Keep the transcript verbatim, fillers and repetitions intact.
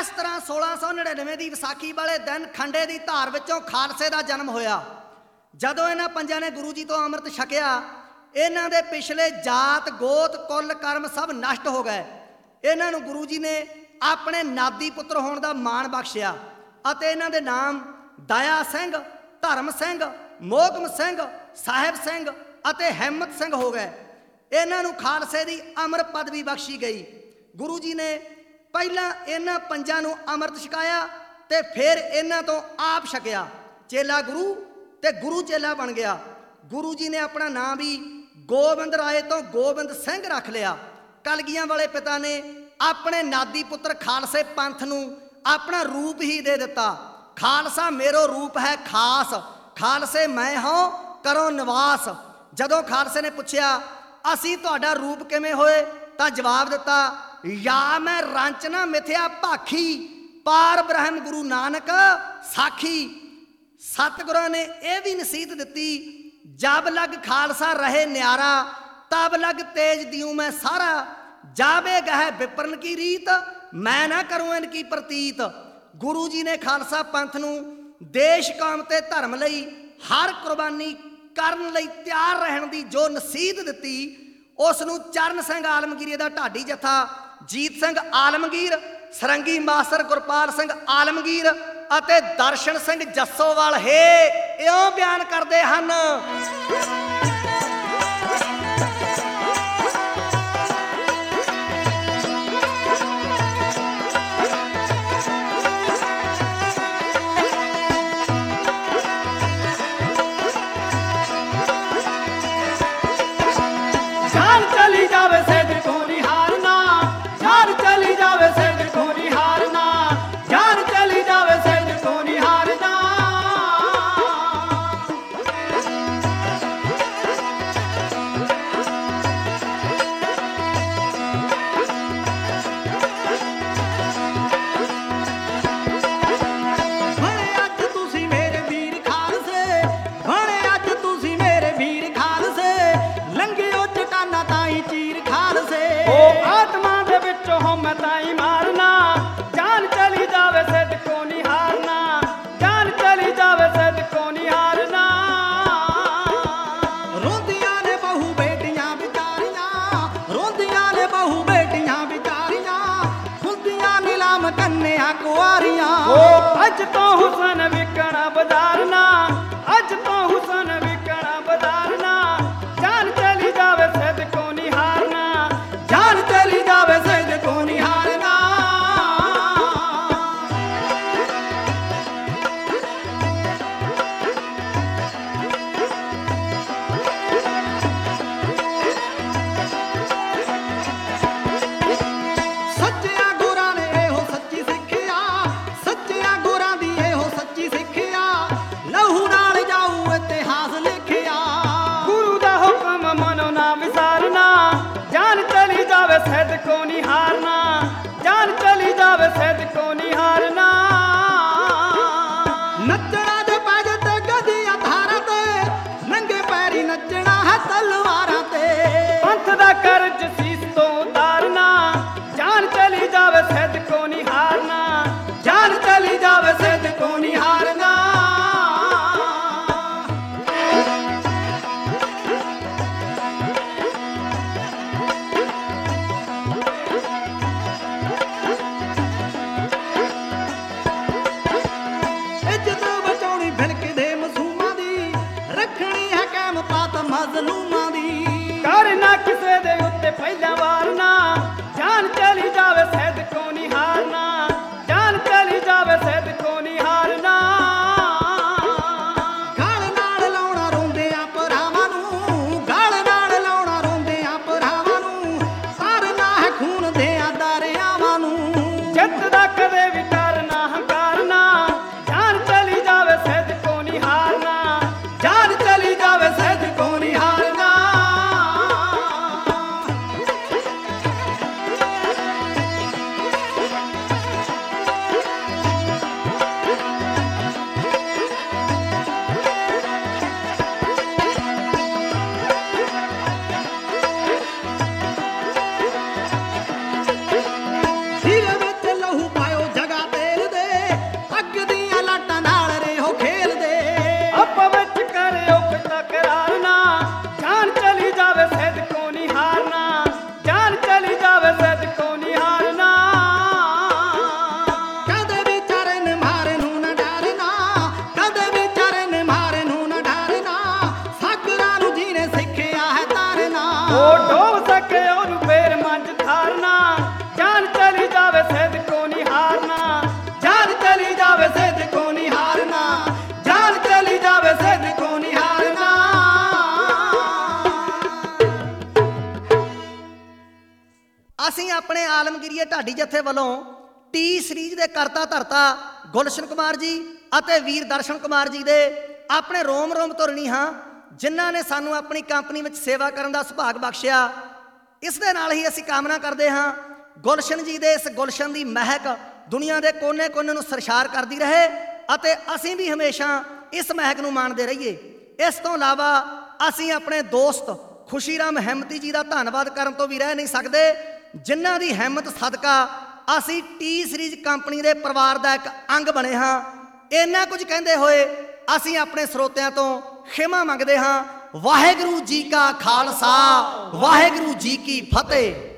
इस तरह सोलह सौ नड़िनवे की विसाखी वाले दिन खंडे की धार विचों खालसे का जन्म होया। जदों इन्हां पंजां ने गुरु जी तो अमृत छकिया, इन्हां दे पिछले जात गोत कुल कर्म सब नष्ट हो गए। इन्हां नूं गुरु जी ने अपने नादी पुत्र होने का माण बख्शिया अते इन्हां दे नाम दया सिंह, धर्म सिंह, मोहकम सिंह, साहिब सिंह अते हिम्मत सिंह हो गए। इन्हां नूं खालसे की अमर पदवी बख्शी गई। गुरु जी ने पहला इन्हां पंजां नूं अमृत छकाया ते फिर इन्हां तो आप छकिया। चेला गुरु ते गुरु चेला बन गया। गुरु जी ने अपना नाम भी गोबिंद राय तो गोबिंद सिंह रख लिया। कलगियां वाले पिता ने अपने नादी पुत्र खालसे पंथ नूं अपना रूप ही दे दिता। खालसा मेरो रूप है खास, खालसे मैं हों करो निवास। जदों खालसे ने पूछया असी तुहाडा रूप किवें होए, तां जवाब दिता या मैं रांचना मिथ्या भाखी, पार ब्रह्म गुरु नानक साखी। सतगुरां ने यह भी नसीहत दिती, जब लग खालसा रहे न्यारा, तब लग तेज दियूं मैं सारा। जावे गह विप्रन की रीत, मैं ना करूं इनकी प्रतीत। गुरु जी ने खालसा पंथ नूं देश कौम ते धर्म लई हर कुर्बानी करन लई तैयार रहन दी जो नसीहत दिती, उस नूं चरण सिंह आलमगीर दा ढाडी जथा, जीत सिंह आलमगीर, सरंगी मास्टर गुरपाल सिंह आलमगीर अते दर्शन सिंह जस्सोवाल हे इउं बयान करदे हन। अज तो हुसन विकणा बजारना, अज तो हुसन विकणा बजारना, जान चली जावे सद को निहारना, जान चली जावे सद को निहारना। सच्चिया गुरां ने एहो सच्ची सिक्ख्या, सच्चिया गुरां दी एहो सच्ची सिक्ख्या, लहू नाल जाऊ इतिहास लिखिया। गुरु दा हुक्म मनो ना विसारना, जान चली जावे सद को निहारना, जान चली जावे सद को निहारना। नचना दे पैज ते गदियां धारां ते, नंगे पैरी नचना है तलवारां ते। पंथ दा करज सीस तो उतारना, जान चली जावे सद को निहारना, जान चली जावे सद को निहारना। ਆਪਣੇ ਆਲਮਗੀਰੀਏ ਢਾਡੀ ਜਥੇ ਵੱਲੋਂ ਟੀ ਸੀਰੀਜ਼ ਦੇ ਕਰਤਾ ਧਰਤਾ ਗੁਲਸ਼ਨ ਕੁਮਾਰ ਜੀ ਅਤੇ ਵੀਰ ਦਰਸ਼ਨ ਕੁਮਾਰ ਜੀ ਦੇ ਆਪਣੇ ਰੋਮ ਰੋਮ ਧੁਰਨੀ ਹਾਂ, ਜਿਨ੍ਹਾਂ ਨੇ ਸਾਨੂੰ ਆਪਣੀ ਕੰਪਨੀ ਵਿੱਚ ਸੇਵਾ ਕਰਨ ਦਾ ਸੁਭਾਗ ਬਖਸ਼ਿਆ। ਇਸ ਦੇ ਨਾਲ ਹੀ ਅਸੀਂ ਕਾਮਨਾ ਕਰਦੇ ਹਾਂ ਗੁਲਸ਼ਨ ਜੀ ਦੇ ਇਸ ਗੁਲਸ਼ਨ ਦੀ ਮਹਿਕ ਦੁਨੀਆ ਦੇ ਕੋਨੇ-ਕੋਨੇ ਨੂੰ ਸਰਸ਼ਾਰ ਕਰਦੀ ਰਹੇ ਅਤੇ ਅਸੀਂ ਵੀ ਹਮੇਸ਼ਾ ਇਸ ਮਹਿਕ ਨੂੰ ਮਾਣਦੇ ਰਹੀਏ। ਇਸ ਤੋਂ ਇਲਾਵਾ ਅਸੀਂ ਆਪਣੇ ਦੋਸਤ ਖੁਸ਼ੀਰਾਮ ਹਿੰਮਤੀ ਜੀ ਦਾ ਧੰਨਵਾਦ ਕਰਨ ਤੋਂ ਵੀ ਰਹਿ ਨਹੀਂ ਸਕਦੇ, ਜਿਨ੍ਹਾਂ ਦੀ ਹਿੰਮਤ ਸਦਕਾ ਅਸੀਂ ਟੀ ਸੀਰੀਜ਼ ਕੰਪਨੀ ਦੇ ਪਰਿਵਾਰ ਦਾ ਇੱਕ ਅੰਗ ਬਣੇ ਹਾਂ। ਇੰਨਾ ਕੁਝ ਕਹਿੰਦੇ ਹੋਏ ਅਸੀਂ ਆਪਣੇ ਸਰੋਤਿਆਂ ਤੋਂ ਖਿਮਾ ਮੰਗਦੇ ਹਾਂ। ਵਾਹਿਗੁਰੂ ਜੀ ਕਾ ਖਾਲਸਾ, ਵਾਹਿਗੁਰੂ ਜੀ ਕੀ ਫਤਿਹ।